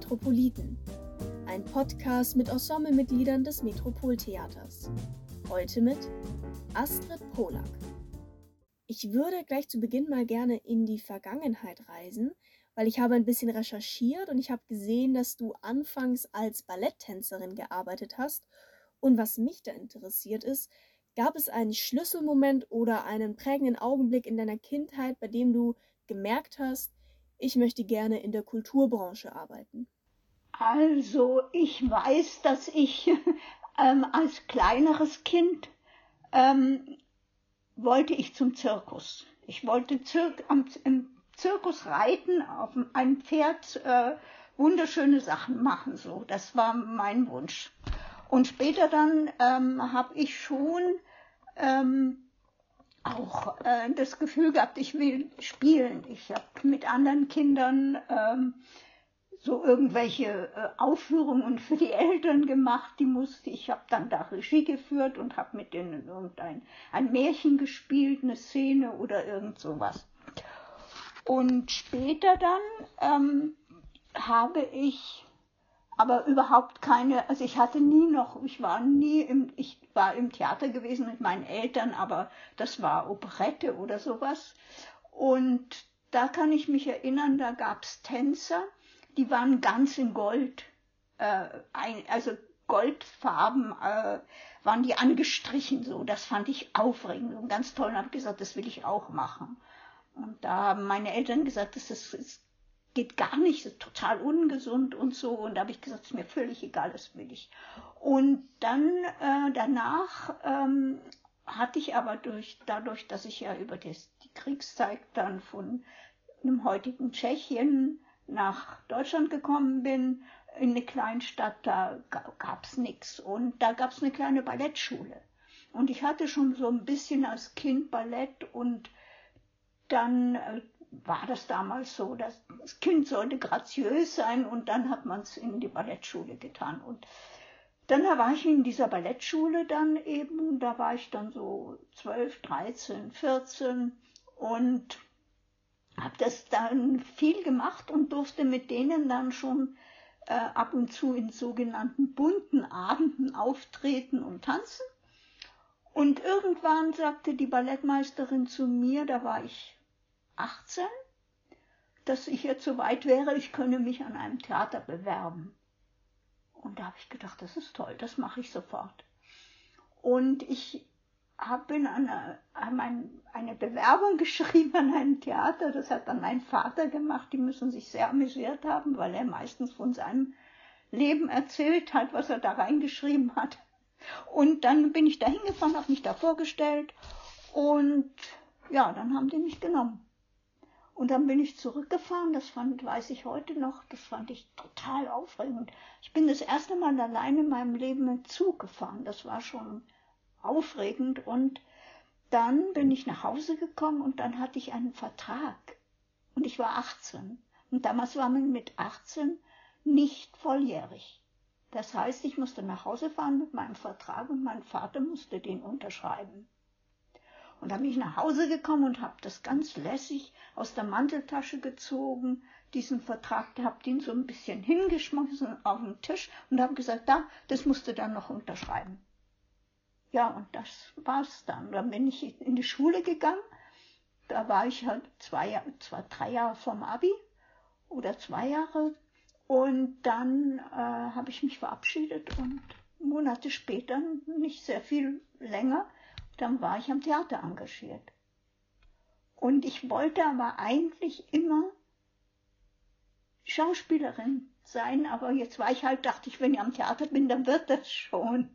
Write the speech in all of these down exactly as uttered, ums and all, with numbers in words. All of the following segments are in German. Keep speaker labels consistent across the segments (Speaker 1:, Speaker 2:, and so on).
Speaker 1: Metropoliten, ein Podcast mit Ensemblemitgliedern des Metropoltheaters. Heute mit Astrid Polak. Ich würde gleich zu Beginn mal gerne in die Vergangenheit reisen, weil ich habe ein bisschen recherchiert und ich habe gesehen, dass du anfangs als Balletttänzerin gearbeitet hast. Und was mich da interessiert ist, gab es einen Schlüsselmoment oder einen prägenden Augenblick in deiner Kindheit, bei dem du gemerkt hast, ich möchte gerne in der Kulturbranche arbeiten?
Speaker 2: Also ich weiß, dass ich ähm, als kleineres Kind ähm, wollte ich zum Zirkus. Ich wollte Zir- am, im Zirkus reiten, auf einem Pferd äh, wunderschöne Sachen machen. So, das war mein Wunsch. Und später dann ähm, habe ich schon ähm, auch äh, das Gefühl gehabt, ich will spielen. Ich habe mit anderen Kindern ähm, so irgendwelche äh, Aufführungen für die Eltern gemacht, die musste ich, habe dann da Regie geführt und habe mit denen irgendein ein Märchen gespielt, eine Szene oder irgend sowas. Und später dann ähm, habe ich aber überhaupt keine, also ich hatte nie noch, ich war nie im, ich war im Theater gewesen mit meinen Eltern, aber das war Operette oder sowas. Und da kann ich mich erinnern, da gab es Tänzer, die waren ganz in Gold, äh, ein, also Goldfarben äh, waren die angestrichen so. Das fand ich aufregend und ganz toll und habe gesagt, das will ich auch machen. Und da haben meine Eltern gesagt, das ist, das geht gar nicht, das ist total ungesund und so. Und da habe ich gesagt, das ist mir völlig egal, das will ich. Und dann äh, danach ähm, hatte ich aber durch, dadurch, dass ich ja über das, die Kriegszeit dann von dem heutigen Tschechien nach Deutschland gekommen bin, in eine kleine Stadt, da gab es nichts. Und da gab es eine kleine Ballettschule. Und ich hatte schon so ein bisschen als Kind Ballett und dann äh, war das damals so, dass das Kind sollte graziös sein und dann hat man es in die Ballettschule getan. Und dann war ich in dieser Ballettschule dann eben, da war ich dann so zwölf, dreizehn, vierzehn und habe das dann viel gemacht und durfte mit denen dann schon äh, ab und zu in sogenannten bunten Abenden auftreten und tanzen. Und irgendwann sagte die Ballettmeisterin zu mir, da war ich achtzehn, dass ich jetzt so weit wäre, ich könne mich an einem Theater bewerben. Und da habe ich gedacht, das ist toll, das mache ich sofort. Und ich habe eine, eine Bewerbung geschrieben an ein Theater, das hat dann mein Vater gemacht, die müssen sich sehr amüsiert haben, weil er meistens von seinem Leben erzählt hat, was er da reingeschrieben hat. Und dann bin ich da hingefahren, habe mich da vorgestellt und ja, dann haben die mich genommen. Und dann bin ich zurückgefahren, das fand, weiß ich heute noch, das fand ich total aufregend. Ich bin das erste Mal alleine in meinem Leben mit Zug gefahren, das war schon aufregend. Und dann bin ich nach Hause gekommen und dann hatte ich einen Vertrag. Und ich war achtzehn. Und damals war man mit achtzehn nicht volljährig. Das heißt, ich musste nach Hause fahren mit meinem Vertrag und mein Vater musste den unterschreiben. Und dann bin ich nach Hause gekommen und habe das ganz lässig aus der Manteltasche gezogen, diesen Vertrag, habe den so ein bisschen hingeschmissen auf den Tisch und habe gesagt, da, das musst du dann noch unterschreiben. Ja, und das war's dann. Dann bin ich in die Schule gegangen, da war ich halt zwei, zwei drei Jahre vom Abi oder zwei Jahre und dann äh, habe ich mich verabschiedet und Monate später, nicht sehr viel länger, dann war ich am Theater engagiert. Und ich wollte aber eigentlich immer Schauspielerin sein, aber jetzt war ich halt, dachte ich, wenn ich am Theater bin, dann wird das schon.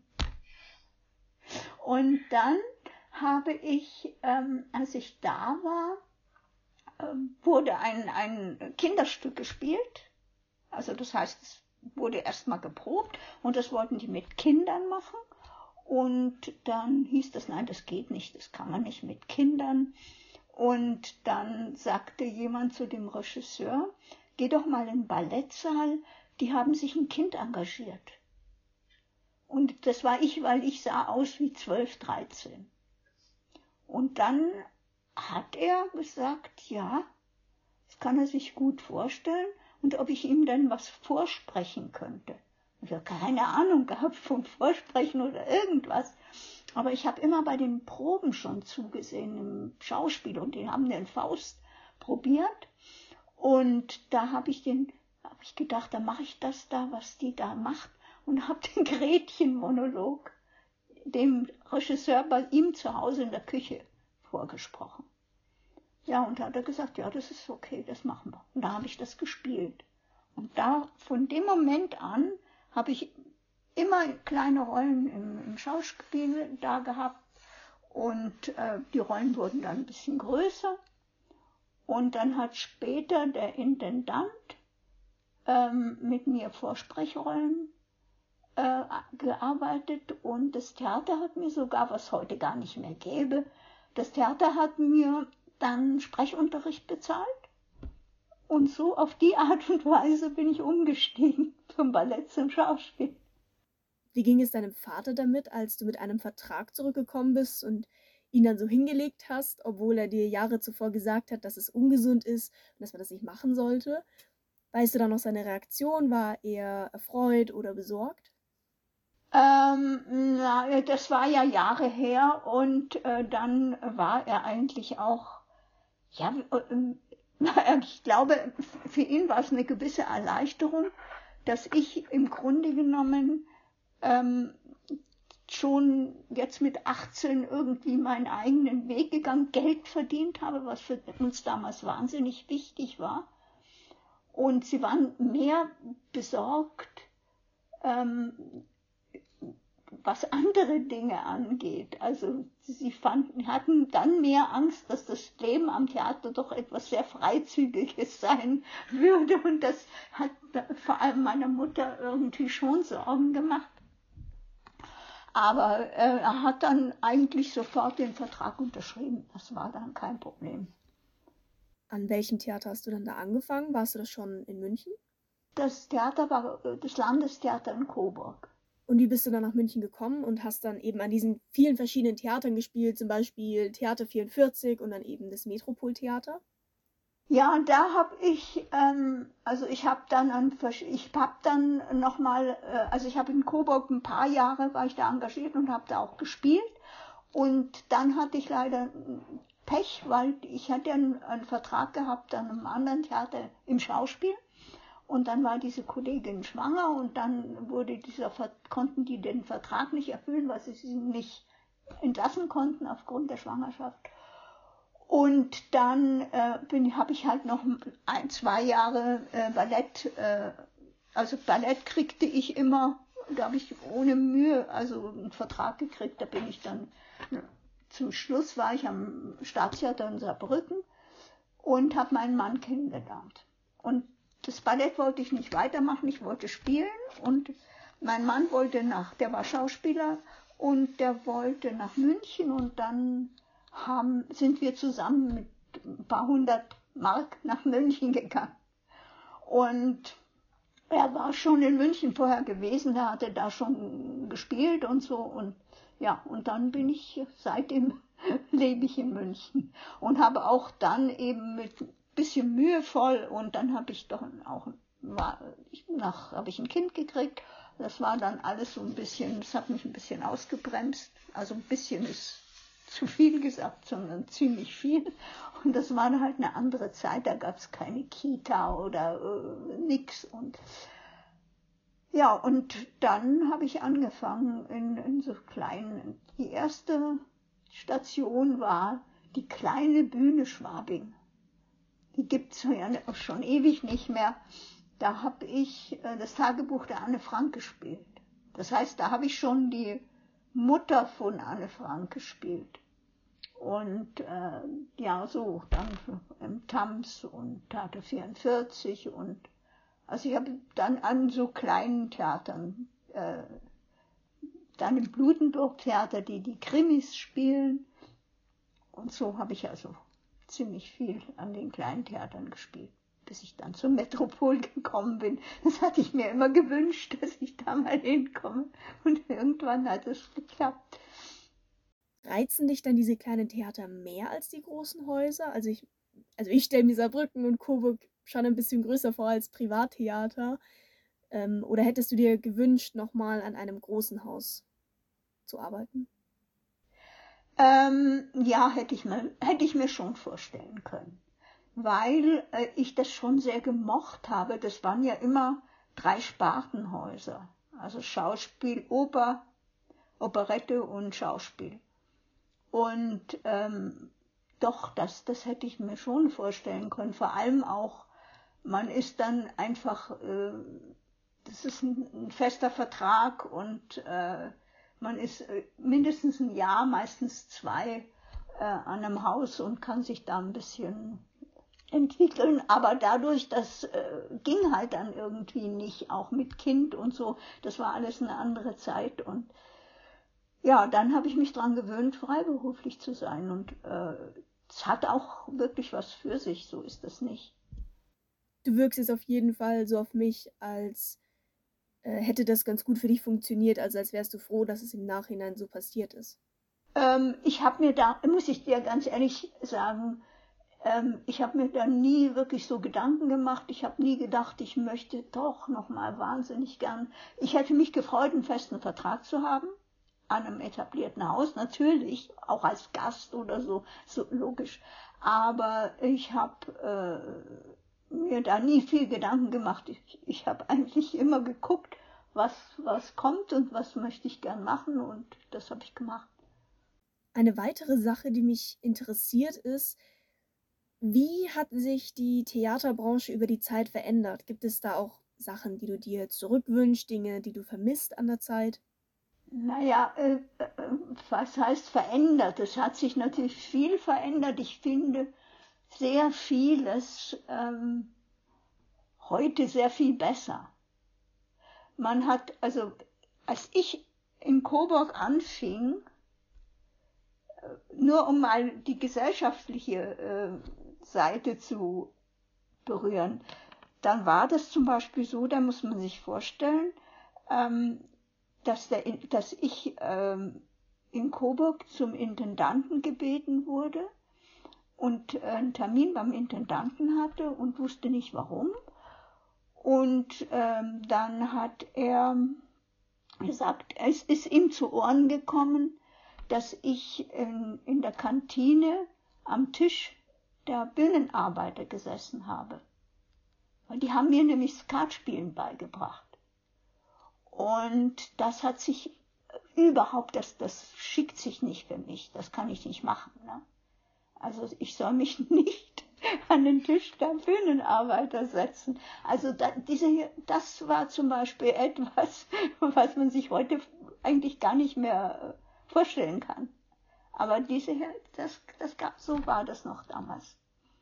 Speaker 2: Und dann habe ich, ähm, als ich da war, ähm, wurde ein, ein Kinderstück gespielt. Also das heißt, es wurde erstmal geprobt und das wollten die mit Kindern machen. Und dann hieß das, nein, das geht nicht, das kann man nicht mit Kindern. Und dann sagte jemand zu dem Regisseur, geh doch mal in den Ballettsaal, die haben sich ein Kind engagiert. Und das war ich, weil ich sah aus wie zwölf, dreizehn. Und dann hat er gesagt, ja, das kann er sich gut vorstellen. und ob ich ihm denn was vorsprechen könnte. Ich habe keine Ahnung gehabt vom Vorsprechen oder irgendwas. Aber ich habe immer bei den Proben schon zugesehen im Schauspiel und die haben den Faust probiert. Und da habe ich, den, hab ich gedacht, da mache ich das da, was die da macht. Und habe den Gretchen-Monolog dem Regisseur bei ihm zu Hause in der Küche vorgesprochen. Ja, und da hat er gesagt, ja, das ist okay, das machen wir. Und da habe ich das gespielt. Und da, von dem Moment an, habe ich immer kleine Rollen im, im Schauspiel da gehabt. Und äh, die Rollen wurden dann ein bisschen größer. Und dann hat später der Intendant ähm, mit mir Vorsprechrollen äh, gearbeitet. Und das Theater hat mir sogar, was heute gar nicht mehr gäbe, das Theater hat mir dann Sprechunterricht bezahlt. Und so auf die Art und Weise bin ich umgestiegen vom Ballett zum Schauspiel.
Speaker 1: Wie ging es deinem Vater damit, als du mit einem Vertrag zurückgekommen bist und ihn dann so hingelegt hast, obwohl er dir Jahre zuvor gesagt hat, dass es ungesund ist und dass man das nicht machen sollte? Weißt du da noch seine Reaktion? War er erfreut oder besorgt?
Speaker 2: Ähm, na, das war ja Jahre her und äh, dann war er eigentlich auch, ja, äh, ich glaube, für ihn war es eine gewisse Erleichterung, dass ich im Grunde genommen ähm, schon jetzt mit achtzehn irgendwie meinen eigenen Weg gegangen, Geld verdient habe, was für uns damals wahnsinnig wichtig war. Und sie waren mehr besorgt, ähm, was andere Dinge angeht. Also sie fanden, hatten dann mehr Angst, dass das Leben am Theater doch etwas sehr Freizügiges sein würde. Und das hat vor allem meiner Mutter irgendwie schon Sorgen gemacht. Aber äh, er hat dann eigentlich sofort den Vertrag unterschrieben. Das war dann kein Problem.
Speaker 1: An welchem Theater hast du dann da angefangen? Warst du das schon in München?
Speaker 2: Das Theater war das Landestheater in Coburg.
Speaker 1: Und wie bist du dann nach München gekommen und hast dann eben an diesen vielen verschiedenen Theatern gespielt, zum Beispiel Theater vierundvierzig und dann eben das Metropoltheater?
Speaker 2: Ja, und da habe ich, ähm, also ich habe dann, an, ich habe dann nochmal, äh, also ich habe in Coburg ein paar Jahre, war ich da engagiert und habe da auch gespielt. Und dann hatte ich leider Pech, weil ich hatte einen, einen Vertrag gehabt an einem anderen Theater im Schauspiel. Und dann war diese Kollegin schwanger und dann wurde dieser, konnten die den Vertrag nicht erfüllen, weil sie sie nicht entlassen konnten aufgrund der Schwangerschaft. Und dann äh, habe ich halt noch ein, zwei Jahre äh, Ballett, äh, also Ballett kriegte ich immer, da habe ich ohne Mühe also einen Vertrag gekriegt, da bin ich dann, zum Schluss war ich am Staatstheater in Saarbrücken und habe meinen Mann kennengelernt. Und das Ballett wollte ich nicht weitermachen, ich wollte spielen und mein Mann wollte nach, der war Schauspieler und der wollte nach München und dann haben, sind wir zusammen mit ein paar hundert Mark nach München gegangen. Und er war schon in München vorher gewesen, er hatte da schon gespielt und so. Und ja, und dann bin ich, seitdem lebe ich in München und habe auch dann eben mit ein bisschen mühevoll und dann habe ich doch auch, war, ich, nach, habe ich ein Kind gekriegt. Das war dann alles so ein bisschen, das hat mich ein bisschen ausgebremst. Also ein bisschen ist zu viel gesagt, sondern ziemlich viel. Und das war halt eine andere Zeit, da gab es keine Kita oder äh, nix. Und ja, und dann habe ich angefangen in, in so kleinen, die erste Station war die kleine Bühne Schwabing. Die gibt es ja schon ewig nicht mehr. Da habe ich äh, das Tagebuch der Anne Frank gespielt. Das heißt, da habe ich schon die Mutter von Anne Frank gespielt. Und äh, ja, so, dann im Tams und Theater vierundvierzig und also ich habe dann an so kleinen Theatern, äh, dann im Blutenburg-Theater, die die Krimis spielen und so habe ich also ziemlich viel an den kleinen Theatern gespielt, bis ich dann zum Metropol gekommen bin. Das hatte ich mir immer gewünscht, dass ich da mal hinkomme und irgendwann hat es geklappt.
Speaker 1: Reizen dich dann diese kleinen Theater mehr als die großen Häuser? Also ich, also ich stelle mir Saarbrücken und Coburg schon ein bisschen größer vor als Privattheater. Ähm, oder hättest du dir gewünscht, nochmal an einem großen Haus zu arbeiten?
Speaker 2: Ähm, ja, hätte ich mir, hätte ich mir schon vorstellen können, weil äh, ich das schon sehr gemocht habe. Das waren ja immer drei Spartenhäuser, also Schauspiel, Oper, Operette und Schauspiel. Und ähm, doch, das, das hätte ich mir schon vorstellen können. Vor allem auch, man ist dann einfach, äh, das ist ein, ein fester Vertrag und äh, man ist äh, mindestens ein Jahr, meistens zwei, äh, an einem Haus und kann sich da ein bisschen entwickeln. Aber dadurch, das äh, ging halt dann irgendwie nicht, auch mit Kind und so. Das war alles eine andere Zeit. Und ja, dann habe ich mich dran gewöhnt, freiberuflich zu sein. Und äh, es hat auch wirklich was für sich, so ist das nicht.
Speaker 1: Du wirkst jetzt auf jeden Fall so auf mich, als äh, hätte das ganz gut für dich funktioniert, also als wärst du froh, dass es im Nachhinein so passiert ist.
Speaker 2: Ähm, ich habe mir da, muss ich dir ganz ehrlich sagen, ähm, ich habe mir da nie wirklich so Gedanken gemacht. Ich habe nie gedacht, ich möchte doch noch mal wahnsinnig gern. Ich hätte mich gefreut, einen festen Vertrag zu haben an einem etablierten Haus, natürlich, auch als Gast oder so, so logisch. Aber ich habe äh, mir da nie viel Gedanken gemacht. Ich, ich habe eigentlich immer geguckt, was, was kommt und was möchte ich gern machen und das habe ich gemacht.
Speaker 1: Eine weitere Sache, die mich interessiert, ist, wie hat sich die Theaterbranche über die Zeit verändert? Gibt es da auch Sachen, die du dir zurückwünschst, Dinge, die du vermisst an der Zeit?
Speaker 2: Naja, äh, äh, was heißt verändert? Es hat sich natürlich viel verändert. Ich finde sehr vieles ähm, heute sehr viel besser. Man hat, also als ich in Coburg anfing, nur um mal die gesellschaftliche äh, Seite zu berühren, dann war das zum Beispiel so, da muss man sich vorstellen, ähm, dass, der, dass ich ähm, in Coburg zum Intendanten gebeten wurde und äh, einen Termin beim Intendanten hatte und wusste nicht warum. Und ähm, dann hat er gesagt, es ist ihm zu Ohren gekommen, dass ich in, in der Kantine am Tisch der Bühnenarbeiter gesessen habe. Und die haben mir nämlich Skatspielen beigebracht. Und das hat sich überhaupt, das, das schickt sich nicht für mich, das kann ich nicht machen. Ne? Also ich soll mich nicht an den Tisch der Bühnenarbeiter setzen. Also da, diese, das war zum Beispiel etwas, was man sich heute eigentlich gar nicht mehr vorstellen kann. Aber diese, das, das gab, so war das noch damals.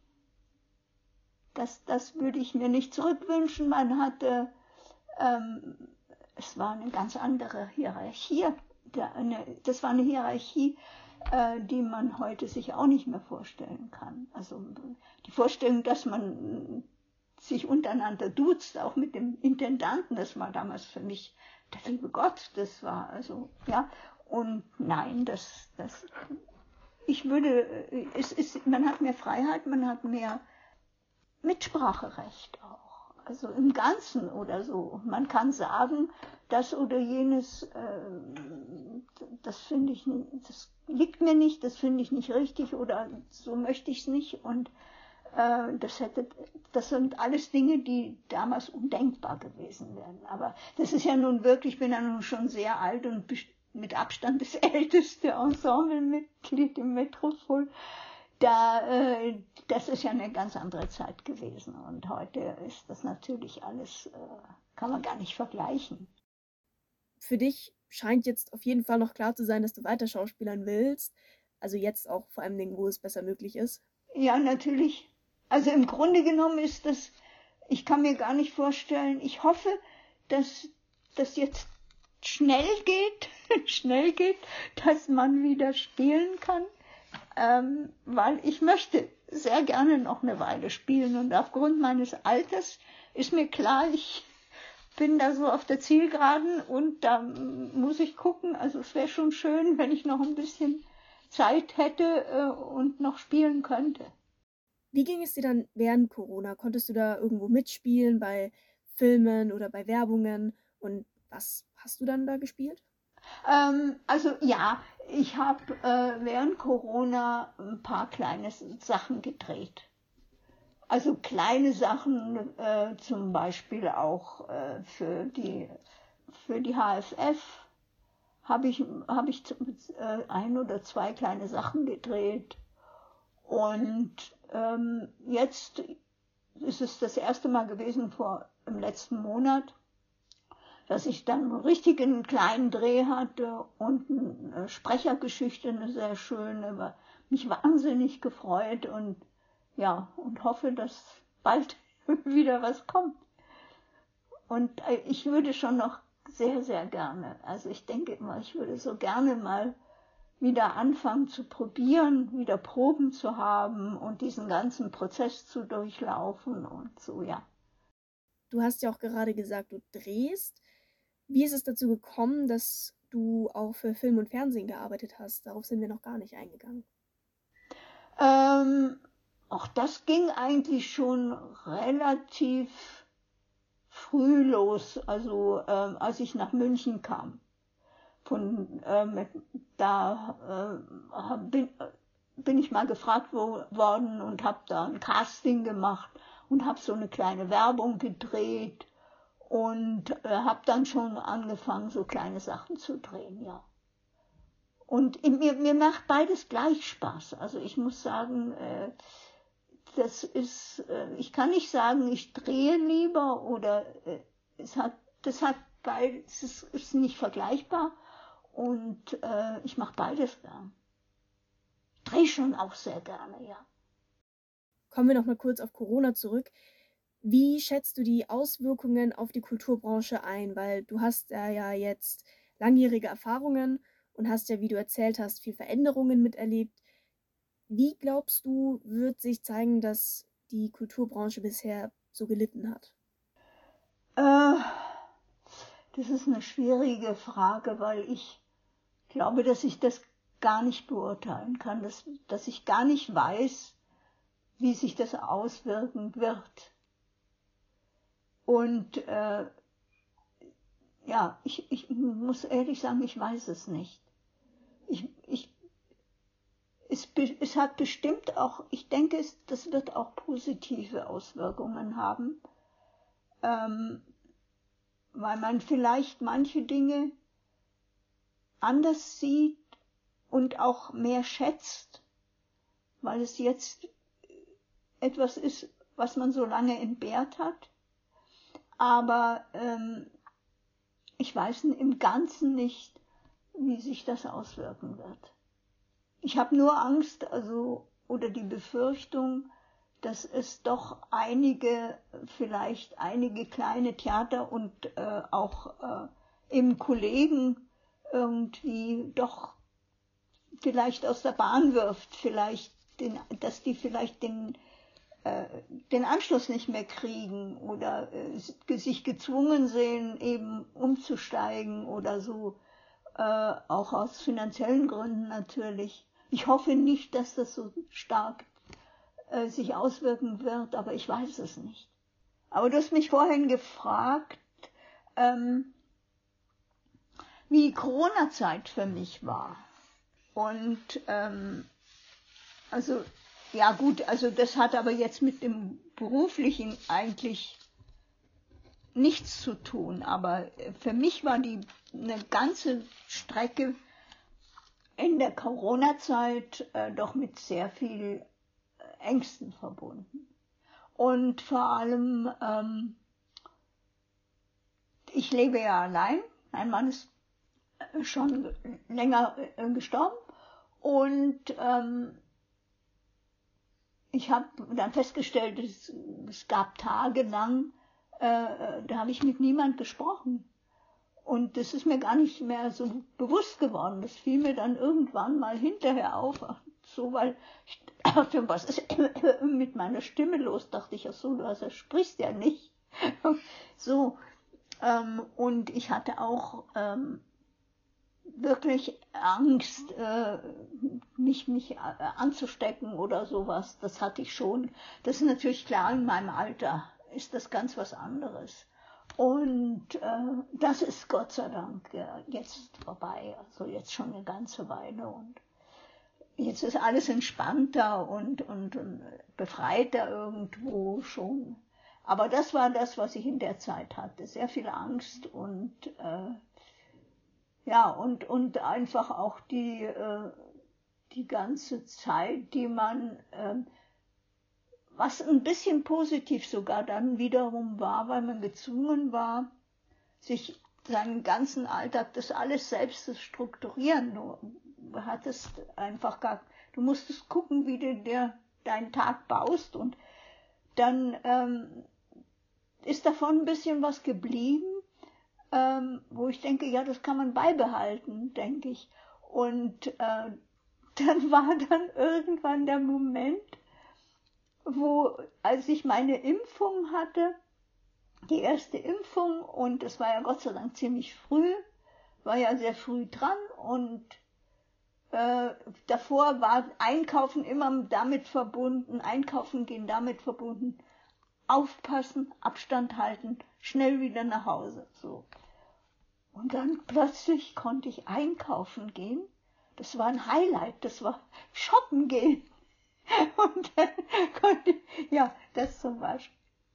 Speaker 2: Das, das würde ich mir nicht zurückwünschen. Man hatte, ähm, es war eine ganz andere Hierarchie. Das war eine Hierarchie, die man heute sich auch nicht mehr vorstellen kann. Also die Vorstellung, dass man sich untereinander duzt, auch mit dem Intendanten, das war damals für mich der liebe Gott. Das war also, ja, und nein, das, das, ich würde, es ist, man hat mehr Freiheit, man hat mehr Mitspracherecht auch, also im Ganzen oder so. Man kann sagen, das oder jenes, äh, das finde ich, das liegt mir nicht, das finde ich nicht richtig oder so möchte ich es nicht. Und äh, das hätte, das sind alles Dinge, die damals undenkbar gewesen wären. Aber das ist ja nun wirklich, ich bin ja nun schon sehr alt und mit Abstand das älteste Ensemblemitglied im Metropol. Da, äh, das ist ja eine ganz andere Zeit gewesen und heute ist das natürlich alles, äh, kann man gar nicht vergleichen.
Speaker 1: Für dich scheint jetzt auf jeden Fall noch klar zu sein, dass du weiter schauspielern willst, also jetzt auch vor allem, wo es besser möglich ist.
Speaker 2: Ja, natürlich. Also im Grunde genommen ist das, ich kann mir gar nicht vorstellen, ich hoffe, dass das jetzt schnell geht, schnell geht, dass man wieder spielen kann. Ähm, weil ich möchte sehr gerne noch eine Weile spielen und aufgrund meines Alters ist mir klar, ich bin da so auf der Zielgeraden und da muss ich gucken, also es wäre schon schön, wenn ich noch ein bisschen Zeit hätte äh, und noch spielen könnte.
Speaker 1: Wie ging es dir dann während Corona? Konntest du da irgendwo mitspielen bei Filmen oder bei Werbungen? Und was hast du dann da gespielt?
Speaker 2: Ähm, also ja, ich habe äh, während Corona ein paar kleine Sachen gedreht. Also kleine Sachen, äh, zum Beispiel auch äh, für die, für die H F F habe ich, hab ich äh, ein oder zwei kleine Sachen gedreht. Und ähm, jetzt ist es das erste Mal gewesen vor im letzten Monat, dass ich dann einen richtigen kleinen Dreh hatte und eine Sprechergeschichte, eine sehr schöne, war mich wahnsinnig gefreut und ja, und hoffe, dass bald wieder was kommt. Und ich würde schon noch sehr, sehr gerne, also ich denke immer, ich würde so gerne mal wieder anfangen zu probieren, wieder Proben zu haben und diesen ganzen Prozess zu durchlaufen und so, ja.
Speaker 1: Du hast ja auch gerade gesagt, du drehst. Wie ist es dazu gekommen, dass du auch für Film und Fernsehen gearbeitet hast? Darauf sind wir noch gar nicht eingegangen.
Speaker 2: Ähm, auch das ging eigentlich schon relativ früh los, also ähm, als ich nach München kam. Von, ähm, da äh, bin, bin ich mal gefragt wo, worden und habe da ein Casting gemacht und habe so eine kleine Werbung gedreht und äh, habe dann schon angefangen, so kleine Sachen zu drehen, ja. Und mir, mir macht beides gleich Spaß. Also ich muss sagen, äh, das ist, äh, ich kann nicht sagen, ich drehe lieber oder äh, es hat, das hat beides, es ist nicht vergleichbar und äh, ich mache beides gern. Drehe schon auch sehr gerne, ja.
Speaker 1: Kommen wir noch mal kurz auf Corona zurück. Wie schätzt du die Auswirkungen auf die Kulturbranche ein? Weil du hast ja, ja jetzt langjährige Erfahrungen und hast ja, wie du erzählt hast, viel Veränderungen miterlebt. Wie glaubst du, wird sich zeigen, dass die Kulturbranche bisher so gelitten hat?
Speaker 2: Äh, das ist eine schwierige Frage, weil ich glaube, dass ich das gar nicht beurteilen kann, dass, dass ich gar nicht weiß, wie sich das auswirken wird. Und äh, ja, ich, ich muss ehrlich sagen, ich weiß es nicht. Ich, ich, es, es hat bestimmt auch, ich denke, es, das wird auch positive Auswirkungen haben, ähm, weil man vielleicht manche Dinge anders sieht und auch mehr schätzt, weil es jetzt etwas ist, was man so lange entbehrt hat. Aber ähm, ich weiß im Ganzen nicht, wie sich das auswirken wird. Ich habe nur Angst, also oder die Befürchtung, dass es doch einige, vielleicht einige kleine Theater und äh, auch äh, eben Kollegen irgendwie doch vielleicht aus der Bahn wirft, vielleicht den, dass die vielleicht den äh, den Anschluss nicht mehr kriegen oder äh, sich gezwungen sehen, eben umzusteigen oder so, äh, auch aus finanziellen Gründen natürlich. Ich hoffe nicht, dass das so stark äh, sich auswirken wird, aber ich weiß es nicht. Aber du hast mich vorhin gefragt, ähm, wie die Corona-Zeit für mich war. Und ähm, also ja gut, also das hat aber jetzt mit dem Beruflichen eigentlich nichts zu tun. Aber für mich war die eine ganze Strecke in der Corona-Zeit äh, doch mit sehr viel Ängsten verbunden. Und vor allem, ähm, ich lebe ja allein. Mein Mann ist schon länger äh, gestorben. Und ähm, ich habe dann festgestellt, es, es gab Tage lang, äh, da habe ich mit niemand gesprochen. Und das ist mir gar nicht mehr so bewusst geworden. Das fiel mir dann irgendwann mal hinterher auf. So, weil ich dachte, was ist mit meiner Stimme los? Dachte ich, ach so, du hast, sprichst ja nicht. So, ähm, und ich hatte auch ähm, wirklich Angst, äh, mich, mich äh, anzustecken oder sowas. Das hatte ich schon. Das ist natürlich klar, in meinem Alter ist das ganz was anderes. Und äh, das ist Gott sei Dank äh, jetzt vorbei, also jetzt schon eine ganze Weile. Und jetzt ist alles entspannter und, und, und befreiter irgendwo schon. Aber das war das, was ich in der Zeit hatte. Sehr viel Angst und äh, ja, und, und einfach auch die, äh, die ganze Zeit, die man, äh, was ein bisschen positiv sogar dann wiederum war, weil man gezwungen war, sich seinen ganzen Alltag, das alles selbst zu strukturieren. Du hattest einfach gar, du musstest gucken, wie du dir deinen Tag baust, und dann ähm, ist davon ein bisschen was geblieben, ähm, wo ich denke, ja, das kann man beibehalten, denke ich. Und äh, dann war dann irgendwann der Moment, wo, als ich meine Impfung hatte, die erste Impfung, und es war ja Gott sei Dank ziemlich früh, war ja sehr früh dran, und äh, davor war Einkaufen immer damit verbunden, Einkaufen gehen damit verbunden, aufpassen, Abstand halten, schnell wieder nach Hause, so. Und dann plötzlich konnte ich einkaufen gehen. Das war ein Highlight, das war shoppen gehen. Und dann konnte ich, ja, das zum Beispiel.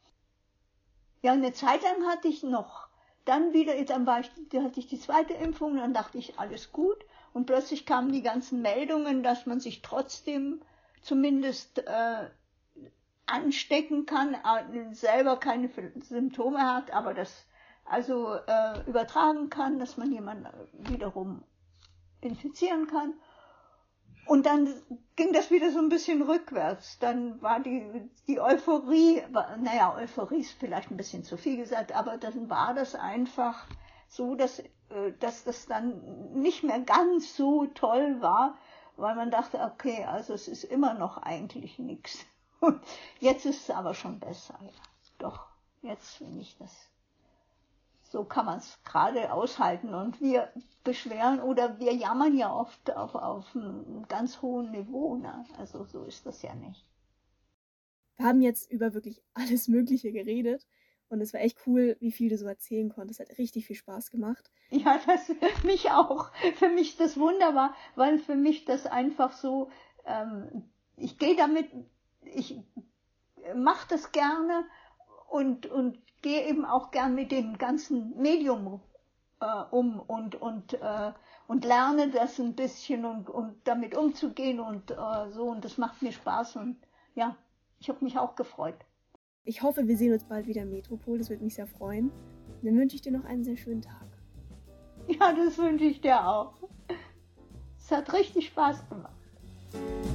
Speaker 2: Ja, eine Zeit lang hatte ich noch, dann wieder, dann war ich, da hatte ich die zweite Impfung, dann dachte ich, alles gut. Und plötzlich kamen die ganzen Meldungen, dass man sich trotzdem zumindest äh, anstecken kann, äh, selber keine Symptome hat, aber das also äh, übertragen kann, dass man jemanden wiederum infizieren kann. Und dann ging das wieder so ein bisschen rückwärts. Dann war die, die Euphorie, naja, Euphorie ist vielleicht ein bisschen zu viel gesagt, aber dann war das einfach so, dass, dass das dann nicht mehr ganz so toll war, weil man dachte, okay, also es ist immer noch eigentlich nichts. Und jetzt ist es aber schon besser, ja. Doch, jetzt finde ich das. So kann man es gerade aushalten, und wir beschweren oder wir jammern ja oft auf, auf einem ganz hohen Niveau, ne? Also so ist das ja nicht.
Speaker 1: Wir haben jetzt über wirklich alles Mögliche geredet, und es war echt cool, wie viel du so erzählen konntest. Hat richtig viel Spaß gemacht.
Speaker 2: Ja, das mich auch. Für mich ist das wunderbar, weil für mich das einfach so, ähm, ich gehe damit, ich mache das gerne und, und gehe eben auch gern mit dem ganzen Medium äh, um und, und, äh, und lerne das ein bisschen und, und damit umzugehen und äh, so, und das macht mir Spaß, und ja, ich habe mich auch gefreut.
Speaker 1: Ich hoffe, wir sehen uns bald wieder im Metropol, das würde mich sehr freuen. Und dann wünsche ich dir noch einen sehr schönen Tag.
Speaker 2: Ja, das wünsche ich dir auch. Es hat richtig Spaß gemacht.